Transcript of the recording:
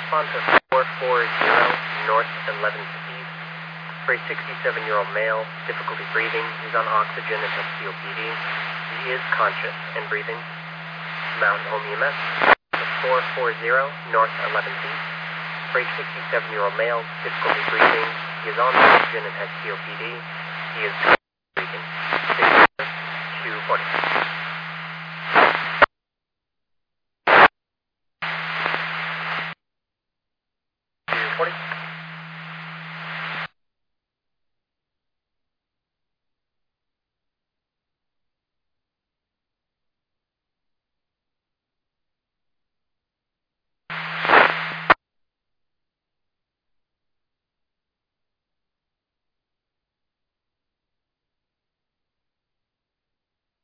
respond to 440 North 11th East for a 67-year-old male, difficulty breathing. He's on oxygen and has COPD. He is conscious and breathing. Mountain Home EMS. 440 North 11th East for a 67-year-old male, difficulty breathing. He is on oxygen and has COPD. He is breathing. 240.